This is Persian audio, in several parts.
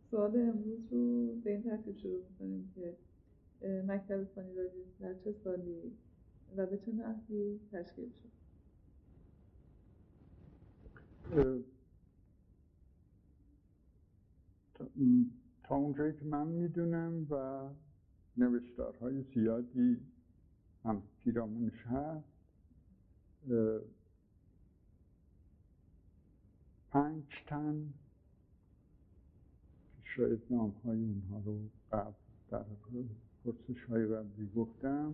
سوال امروز رو به این ترتیب شروع می‌کنیم که مکتب فانی رادیو در چه سالی و به چه نحوی تشکیل شد؟ تا اونجایی که من میدونم و نوشتارهای زیادی هم پیرامونش هست، 5 تن که شاید نامهای اونها رو قبل در پرسش‌های قبلی گفتم،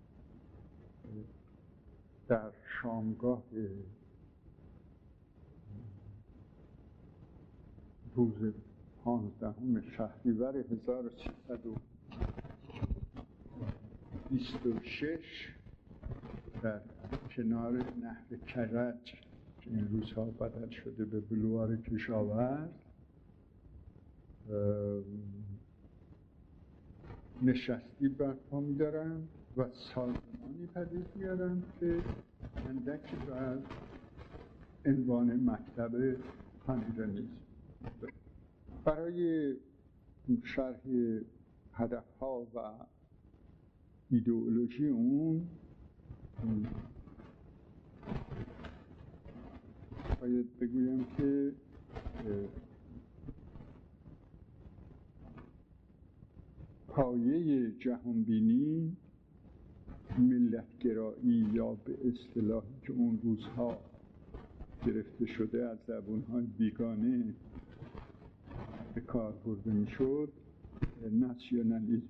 در شامگاه روز 15 شهریور 1326 در کنار نهر کرج که این روزها بدل شده به بلوار کشاورز نشستی برپا می‌دارند و سازمانی پدید می‌آورند که اندکی بعد عنوان مکتب فنی‌رنیسم. برای شرح هدف‌ها و ایدئولوژی اون باید بگویم که پایه جهانبینی، ملتگرایی یا به اصطلاحی که اون روزها گرفته شده از زبان‌های بیگانه به کار برده میشد، ناسیونالیسم.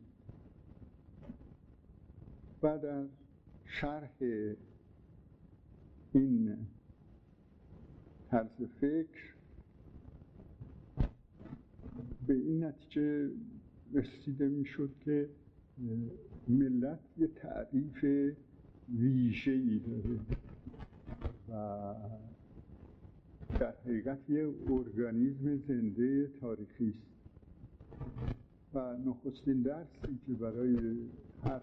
بعد از شرح این طرز فکر به این نتیجه رسیده میشد که ملت یه تعریف ویژه‌ای داره و در حقیقت یه ارگانیسم زنده تاریخی است و نخستین درسی که برای هر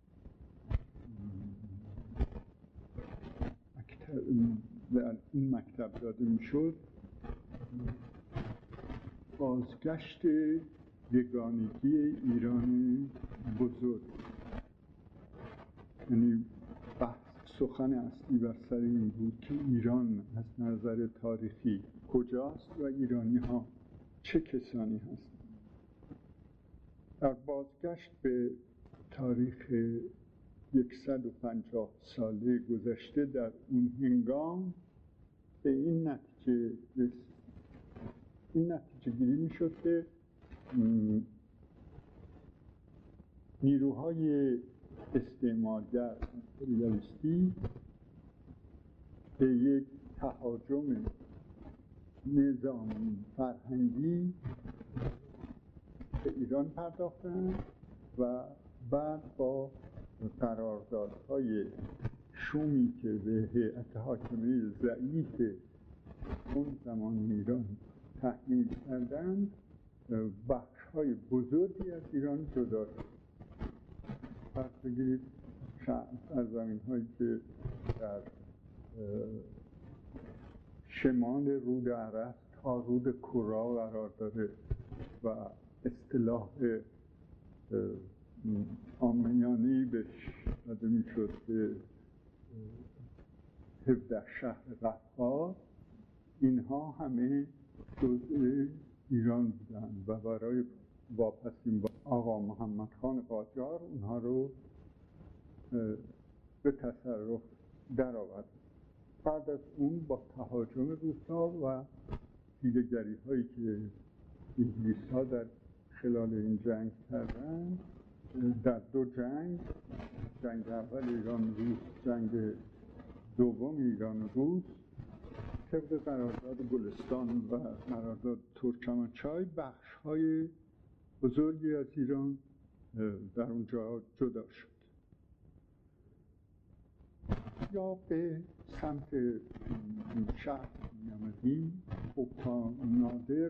در این مکتب داده میشد بازگشت یگانگی ایران بزرگ، یعنی سخن اصلی بر سر این بود که ایران از نظر تاریخی کجاست و ایرانی ها چه کسانی هستند. در بازگشت به تاریخ 150 ساله گذشته در اون هنگام به این نتیجه گیری می شد که نیروهای استعمارگر امپریالیستی به یک تهاجم نظامی فرهنگی به ایران پرداختند و بعد با قراردادهای شومی که به هیئت حاکمه ضعیف اون زمان ایران تحمیل کردند بخش‌های بزرگی از ایران جدا شد. پس بگیرید سرزمین‌هایی که در شمال رود ارس تا رود کرا قرار داره و اصطلاح عامیانه‌ای بهش داده میشد که 17 شهر غفار، اینها همه جزء ایران بودند و برای واپسین با آقا محمد خان قاجار اونها رو به تصرف در آورد. بعد از اون با تهاجم روس‌ها و حیله‌گری هایی که انگلیس‌ها در خلال این جنگ کردند، در 2 جنگ اول ایران روس، جنگ دوم ایران روس، طبق قرارداد گلستان و قرارداد ترکمنچای بخش‌های بزرگی از ایران در اونجا جدا شد. یا به سمت شهر می‌آمدیم، خب تا نادر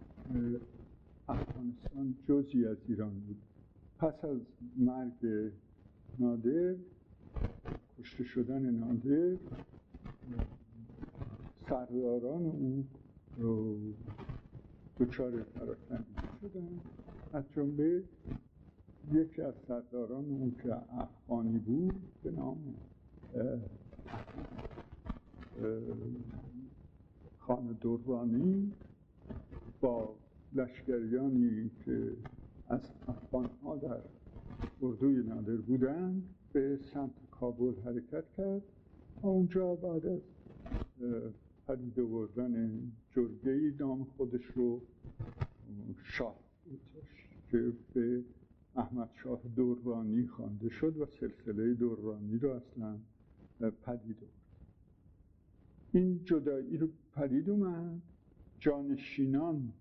افغانستان جزئی از ایران بود. پس از مرگ نادر، کشته شدن نادر، سرداران او دچار پراکندگی شدن، از جمله یکی از سرداران اون که افغانی بود به نام خان درانی با لشکریانی که از افغان‌ها در اردوی نادر بودند به سمت کابل حرکت کرد و اونجا بعد از پدید آوردن جرگه‌ای نام خودش رو شاه گذاشت که به احمد شاه درانی خوانده شد و سلسله درانی رو اصلا پدید آورد. این جدایی رو پدید اومد. جانشینان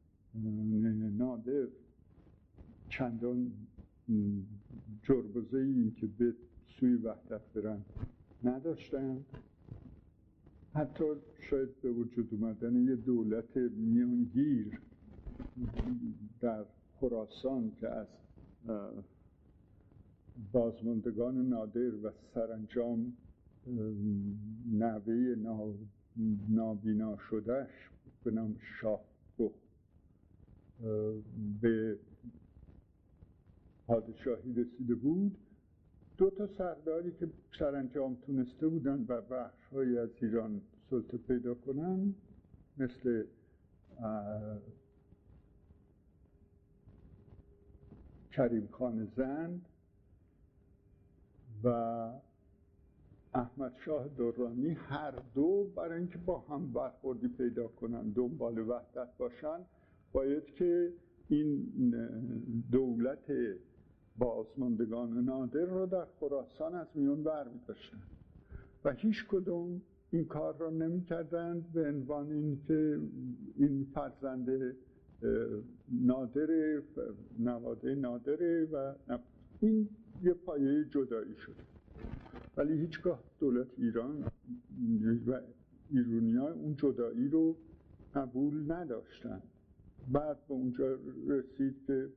نادر چندان جربزه‌ای که به سوی وحدت برن نداشتند. حتی شاید به وجود اومدن یه دولت میانگیر در خراسان که از بازماندگان نادر و سرانجام نوه نابینا شدهش به نام شاه رخ به پادشاهی رسیده بود. دو تا سرداری که سرانجام تونسته بودن بر بخش‌هایی از ایران سلطه پیدا کنن، مثل کریم خان زند و احمد شاه درانی، هر دو برای اینکه با هم برخوردی پیدا کنن، دنبال وحدت باشن، باید که این دولت بازماندگان نادر رو در خراسان از میون برمی داشتن و هیچ کدوم این کار رو نمی کردند به عنوان این که این فرزند نادر، نواده نادره و این یه پایه جدایی شد. ولی هیچگاه دولت ایران و ایرانی‌ها اون جدایی رو قبول نداشتن. بعد به اونجا رسید که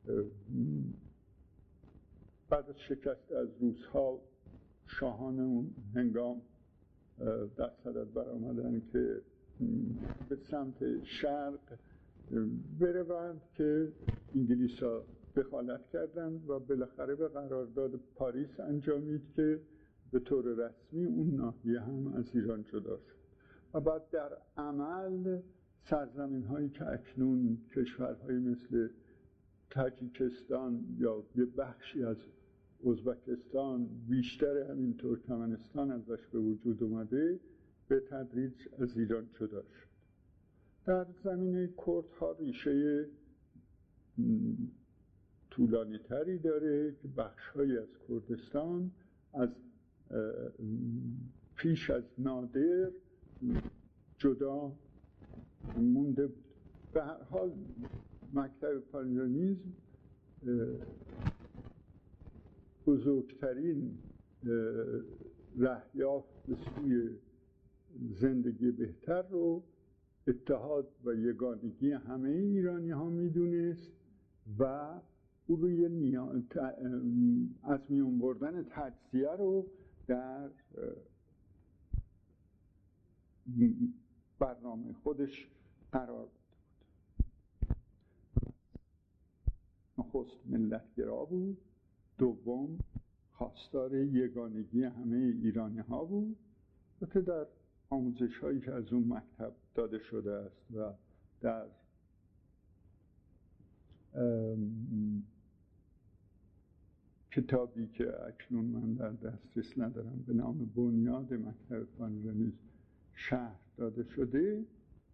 بعد از شکست از روس‌ها شاهان اون هنگام در صدد برآمدن که به سمت شرق بروند که انگلیس‌ها دخالت کردند و بالاخره به قرارداد پاریس انجامید که به طور رسمی اون ناحیه هم از ایران جدا شد و بعد در عمل سرزمین‌هایی که اکنون کشورهایی مثل تاجیکستان یا یه بخشی از ازبکستان، بیشتر همین ترکمنستان ازش به وجود اومده، به تدریج از ایران جدا شد. در زمینه کردها ریشه طولانی تری داره که بخش‌هایی از کردستان از پیش از نادر جدا مونده بود. به هر حال مکتب پانیرانیسم بزرگترین رهیافت به سوی زندگی بهتر رو اتحاد و یگانگی همه ایرانی ها میدونست و او روی از میان بردن تجزیه رو در برنامه خودش قرار داده بود. نخست ملتگرا بود، دوم خواستار یگانگی همه ایرانی ها بود. البته در آموزش هایی که از اون مکتب داده شده است و در کتابی که اکنون من در دسترس ندارم به نام بنیاد مکتب پانیرانیسم شرح داده شده،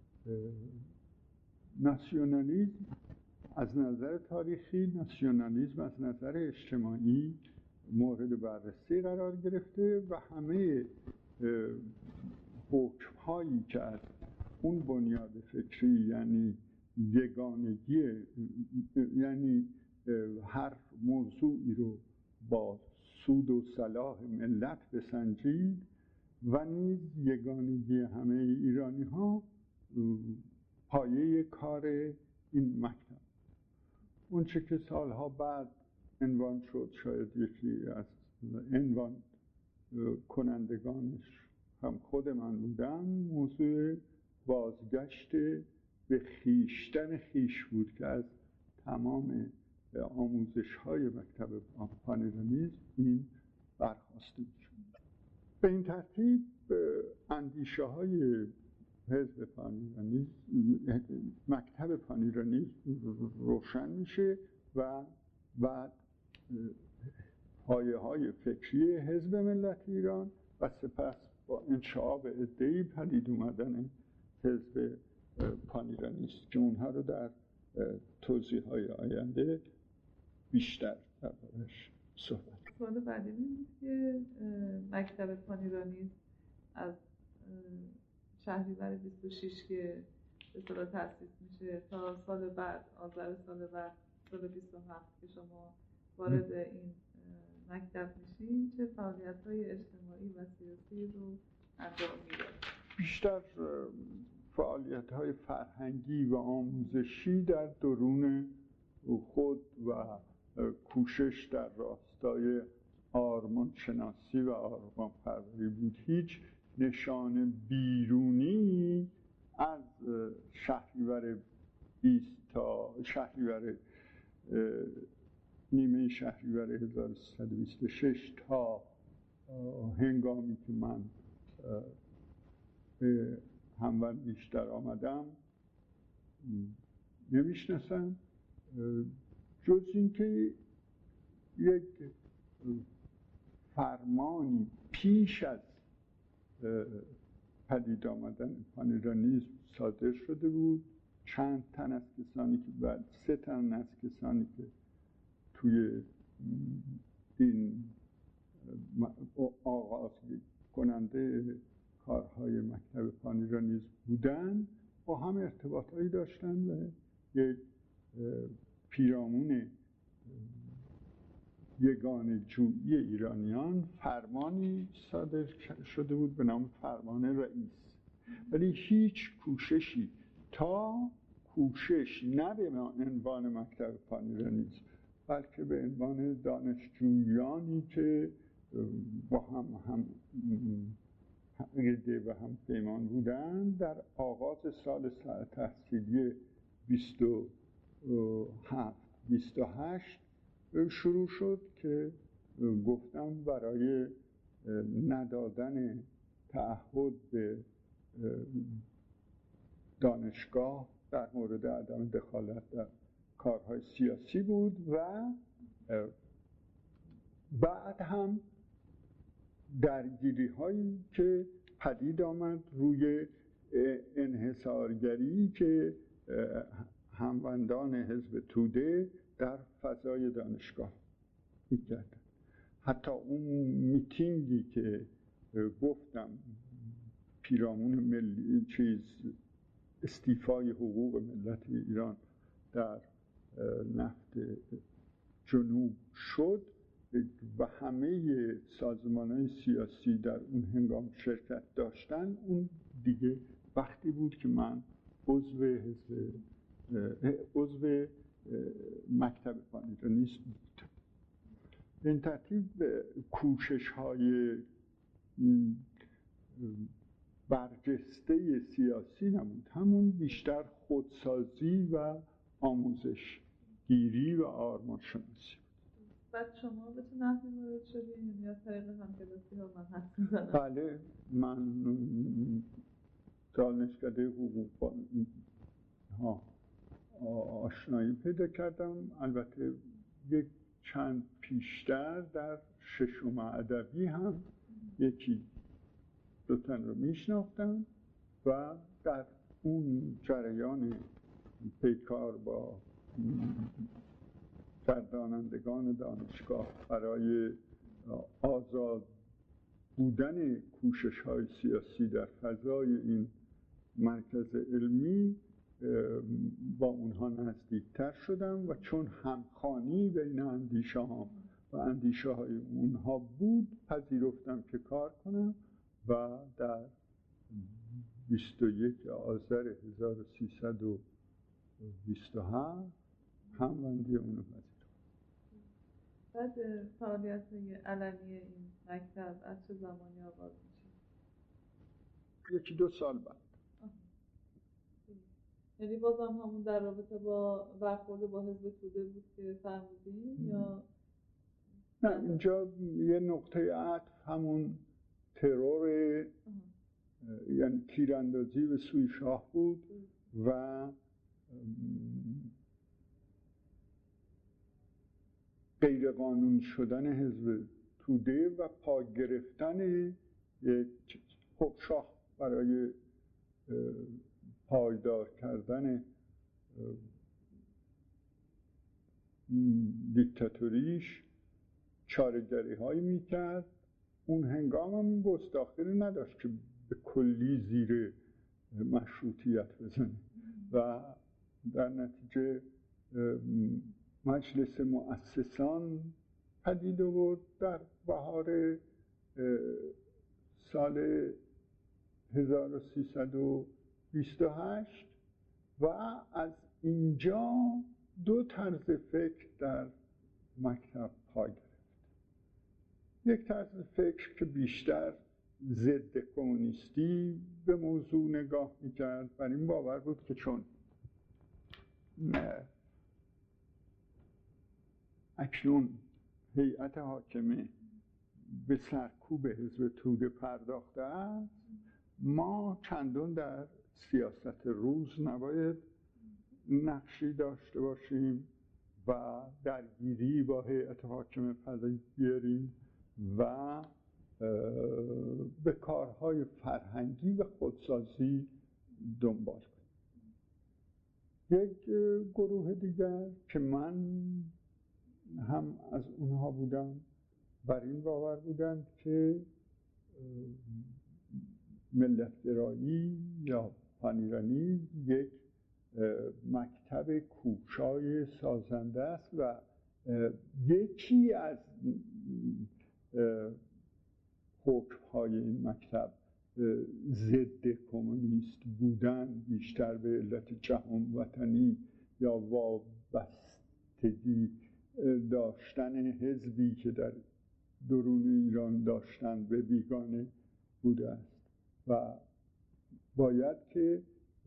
ناسیونالیسم از نظر تاریخی، ناسیونالیسم از نظر اجتماعی مورد بررسی قرار گرفته و همه حکم‌هایی که از اون بنیاد فکری، یعنی یگانگی، یعنی هر موضوعی رو با سود و صلاح ملت بسنجید و نیز یگانگی همه ایرانی ها پایه کار این مکتب. اون چه که سالها بعد عنوان شد، شاید یکی از عنوان کنندگانش هم خود من بودم، موضوع بازگشت به خویشتن خویش بود که از تمام آموزش‌های مکتب پانیرانیسم این برخواسته بود. به این ترتیب اندیشه‌های حزب پانیرانیسم، مکتب پانیرانیسم روشن میشه و بعد پایه‌های فکری حزب ملت ایران و سپس با انشعاب عده‌ای پدید اومدن حزب پانیرانیسم که اونها رو در توضیح‌های آینده بیشتر دربارش صحبت. سوال بعدی این بود که مکتب پانیرانیسم از شهریور 26 که به اصطلاح تأسیس میشه تا سال بعد، آذر سال بعد، سال 27 که شما وارد این مکتب میشین، چه فعالیت‌های اجتماعی و سیاسی رو انجام میده؟ بیشتر فعالیت‌های فرهنگی و آموزشی در درون خود و کوشش در راستای آرمان شناسی و آرمان پروری بود. هیچ نشان بیرونی از شهریور 20 تا شهریور نیمه شهریور 1326 تا هنگامی که من به هموندیش در آمدم نمیشناسم، جز اینکه یک فرمانی پیش از پدید آمدن پانیرانیسم صادر شده بود. چند تن از کسانی که بعد 3 تن از کسانی که توی این آغاز کننده کارهای مکتب پانیرانیسم بودن با هم ارتباطایی داشتن و یک پیرامون یگانه جویی ایرانیان فرمانی صادر شده بود به نام فرمان رئیس، ولی هیچ کوششی کوشش نه به عنوان مکتب پانیرانیسم بلکه به عنوان دانشجویانی که با هم عقیده و هم پیمان بودن در آغاز سال تحصیلی 27-28 شروع شد که گفتم برای ندادن تعهد به دانشگاه در مورد عدم دخالت در کارهای سیاسی بود و بعد هم درگیری هایی که پدید آمد روی انحصارگری که هموندان حزب توده در فضای دانشگاه می‌کردن. حتی اون میتینگی که گفتم پیرامون ملی استیفای حقوق ملت ایران در نفت جنوب شد و همه سازمان‌های سیاسی در اون هنگام شرکت داشتن، اون دیگه وقتی بود که من عضو مکتب پانیرانیسم بودم. این ترتیب کوشش‌های برجسته سیاسی نبود، همون بیشتر خودسازی و آموزش گیری و آرمان شناسی. بعد شما به چه نحوی وارد شدین؟ یا طریق همکلاسی ها من حد می‌زنم؟ بله، من دانشکده حقوق آشنایی پیدا کردم. البته یک چند پیشتر در ششم ادبی هم یکی 2 تن رو میشناختم و در اون جریان پیکار با گردانندگان دانشگاه برای آزاد بودن کوشش‌های سیاسی در فضای این مرکز علمی با اونها نزدیکتر شدم و چون همخوانی بین اندیشه‌هام و اندیشه‌های اونها بود پذیرفتم که کار کنم و در 21 آذر 1327 هموندی اونو پذیرفتم. بعد فعالیت‌های علنی این مکتب از چه زمانی آغاز میشه؟ 1-2 سال بعد. یعنی بازم همون در رابطه با برخورد با حزب توده بود که فرمودین یا نه اینجا یه نقطه عطف همون ترور یعنی تیراندازی به سوی شاه بود و غیر قانون شدن حزب توده و پا گرفتن یک خب شاه برای پایدار کردن دیکتاتوریش چاره‌گری هایی میکرد. اون هنگام هم این گستاخی رو نداشت که به کلی زیر مشروطیت بزنه و در نتیجه مجلس مؤسسان پدید آورد در بهار سال 1328 و از اینجا دو طرز فکر در مکتب پا گرفت. یک طرز فکر که بیشتر ضد کمونیستی به موضوع نگاه میکرد، بر این باور بود که چون اکنون هیئت حاکمه به سرکوب حزب توده پرداخته است، ما چندان در سیاست روز نباید نقشی داشته باشیم و درگیری با هیئت حاکمه پدید بیاریم و به کارهای فرهنگی و خودسازی دنبال کنیم. یک گروه دیگر که من هم از اونها بودم بر این باور بودند که ملتگرایی یا پانیرانی یک مکتب کوشای سازنده است و یکی از حکم‌های این مکتب ضد کمونیست بودن، بیشتر به علت جهان وطنی یا وابستگی داشتن حزبی که در درون ایران داشتن به بیگانه بوده است و باید که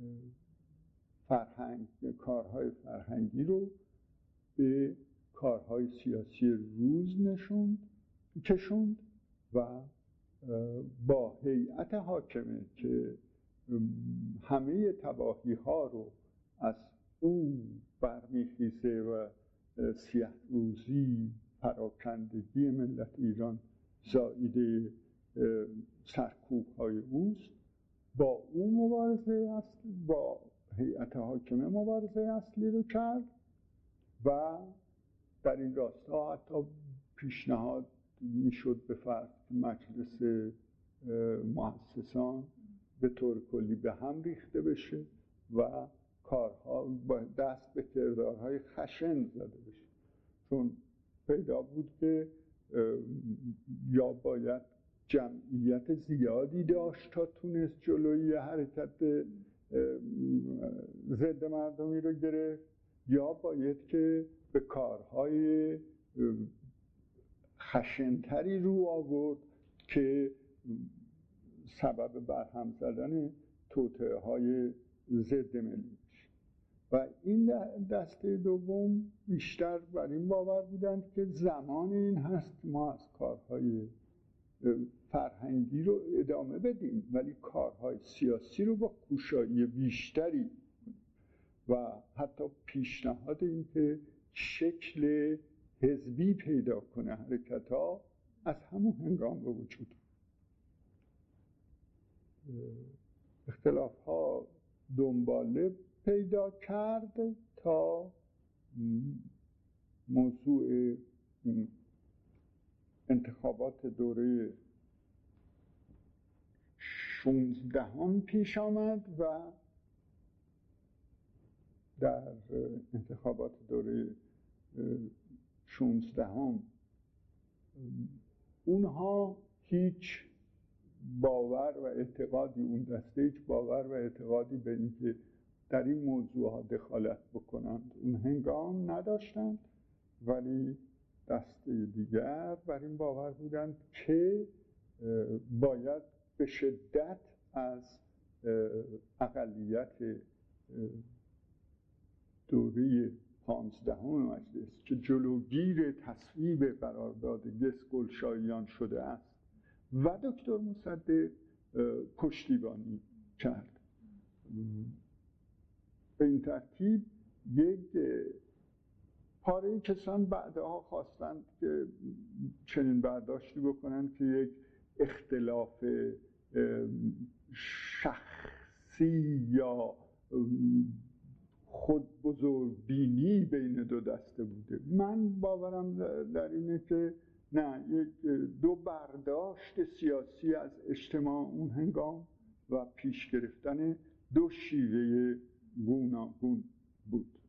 کارهای فرهنگی رو به کارهای سیاسی روز کشوند و با هیئت حاکمه که همه تباهی ها رو از او برمیخیزه و سیه روزی پراکندگی ملت ایران زائیده سرکوب های اوست، با او با هیئت حاکمه مبارزه اصلی رو کرد و در این راستا حتی پیشنهاد میشد به فرض مجلس مؤسسان به طور کلی به هم ریخته بشه و کارها با دست به کردارهای خشن زده بشه، چون پیدا بود که یا باید جمعیت زیادی داشت تا تونست جلوی حرکت ضد مردمی رو گرفت، یا باید که به کارهای خشنتری رو آورد که سبب برهم زدن توطئه های ضد ملی بشه. و این دسته دوم بیشتر بر این باور بودند که زمان این هست ما از کارهای فرهنگی رو ادامه بدیم ولی کارهای سیاسی رو با کوشایی بیشتری و حتی پیشنهاد این که شکل حزبی پیدا کنه حرکت ها از همون هنگام به وجود. اختلاف ها دنباله پیدا کرد تا موضوع انتخابات دوره 16 پیش آمد و در انتخابات دوره 16 اونها هیچ باور و اعتقادی، اون دسته هیچ باور و اعتقادی به اینکه در این موضوع ها دخالت بکنند اون هنگام نداشتند، ولی دسته دیگر بر این باور بودند که باید به شدت از اقلیت دوره 15 مجلس که جلوگیر تصویب قرارداد گلشاییان شده است و دکتر مصدق پشتیبانی کرد. به این ترتیب یک پاره کسان بعدها خواستند که چنین برداشتی بکنند که یک اختلاف شخصی یا خود بزرگ بینی بین دو دسته بوده. من باورم در اینه که نه، یک دو برداشت سیاسی از اجتماع اون هنگام و پیش گرفتن دو شیوه گوناگون بود.